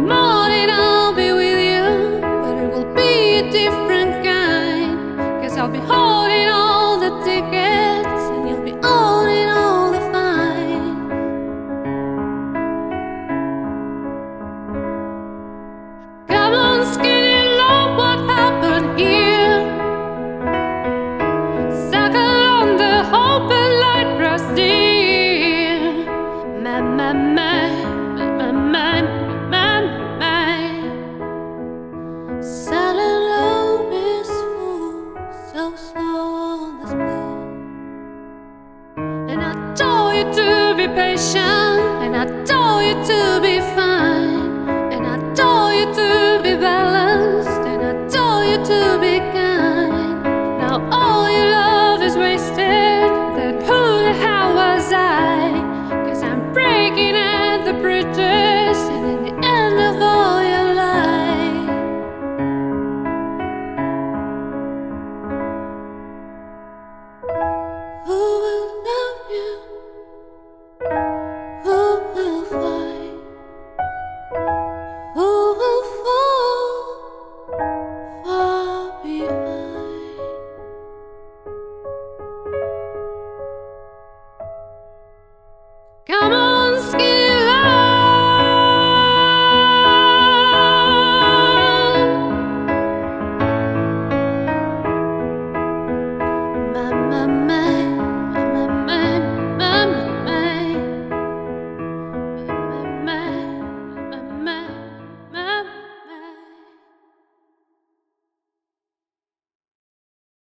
morning I'll be with you, but it will be a different kind. 'Cause I'll be holding all the tickets, and you'll be owning all the fines. Come on, skinny love, what happened here? Suckle on the hope and light rust dear. My, my, my, my, my, my, my. Silent love is full, so slow on the spill. And I told you to be patient, and I told you to be fine, and I told you to be balanced, and I told you to